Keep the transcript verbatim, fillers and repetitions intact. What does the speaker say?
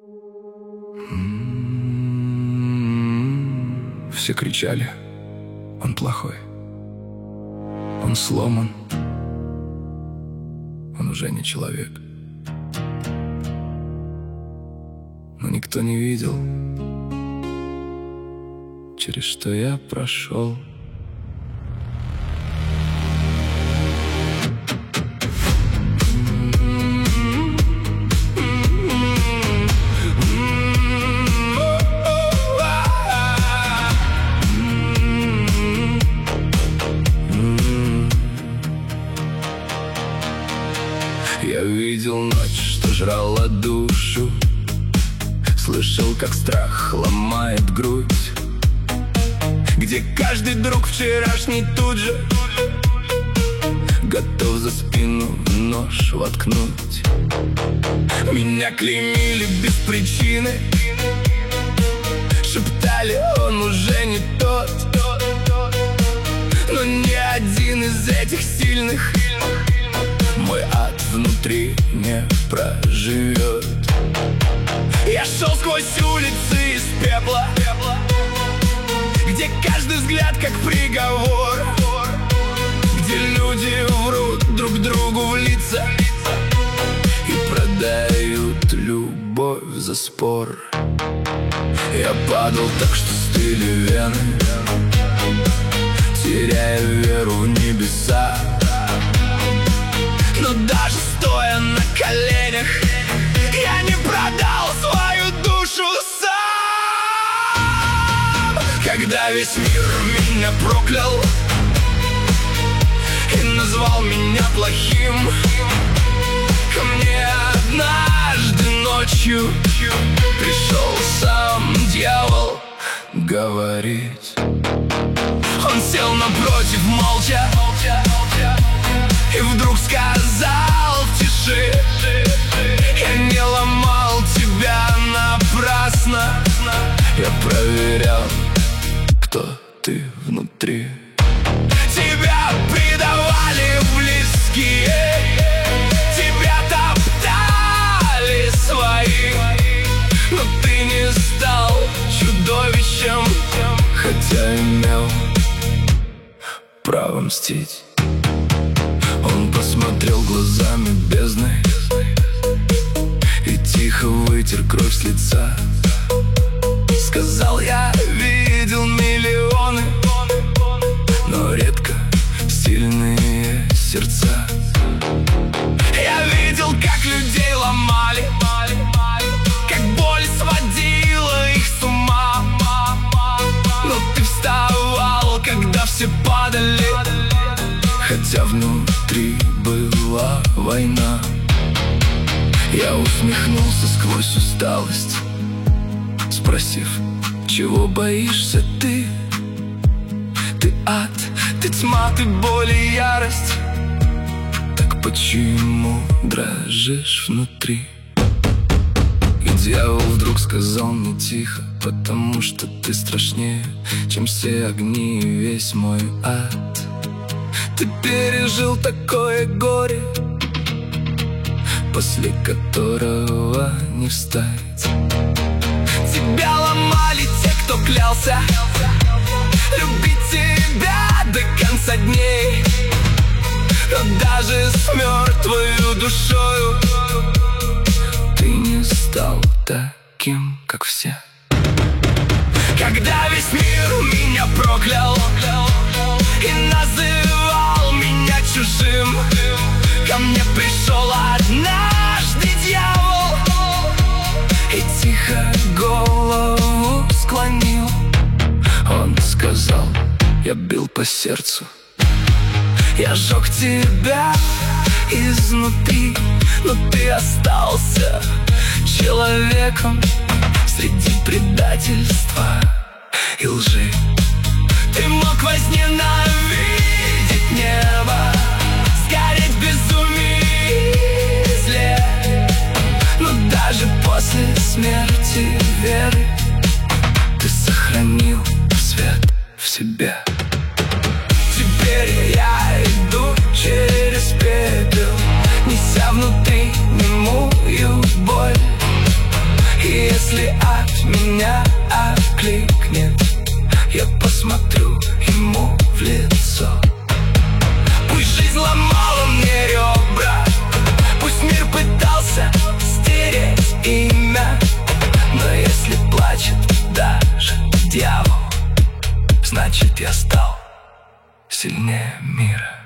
Все кричали: он плохой, он сломан, он уже не человек. Но никто не видел, через что я прошел. Я видел ночь, что жрала душу, слышал, как страх ломает грудь, где каждый друг вчерашний тут же готов за спину нож воткнуть. Меня клеймили без причины, шептали, он уже не тот. Но ни один из этих сильных мой ад внутри не проживет. Я шел сквозь улицы из пепла, где каждый взгляд как приговор, где люди врут друг другу в лица и продают любовь за спор. Я падал так, что стыли вены, теряя веру в небеса. Но даже стоя на коленях, я не продал свою душу сам. Когда весь мир меня проклял и назвал меня плохим, ко мне однажды ночью пришел сам дьявол говорить. Он сел напротив молча и вдруг сказал в тиши: я не ломал тебя напрасно, я проверял, кто ты внутри. Тебя предавали близкие, тебя топтали свои, но ты не стал чудовищем, хотя имел право мстить. Он посмотрел глазами бездны и тихо вытер кровь с лица. Сказал: я видел миллионы, но редко сильные сердца. Я видел, как людей ломали, как боль сводила их с ума. Но ты вставал, когда все падали, хотя внутри была война. Я усмехнулся сквозь усталость, спросив: чего боишься ты? Ты ад, ты тьма, ты боль и ярость. Так почему дрожишь внутри? И дьявол вдруг сказал мне тихо: потому что ты страшнее, чем все огни и весь мой ад. Ты пережил такое горе, после которого не встать. Тебя ломали те, кто клялся любить тебя до конца дней, но даже с мертвою душою ты не стал таким, как все. Когда весь мир меня проклял и называл меня чужим, ко мне пришел однажды дьявол и тихо голову склонил. Он сказал: я бил по сердцу, я сжег тебя изнутри, но ты остался человеком среди предательства и лжи. Ты мог возненавидеть небо, сгореть в безумии и зле, но даже после смерти веры ты сохранил свет в себе. Теперь я иду через пепел, неся внутри немую боль, и если от меня окликнет, я посмотрю ему в лицо. Пусть жизнь ломала мне ребра, пусть мир пытался стереть имя, но если плачет даже дьявол, значит я стал сильнее мира.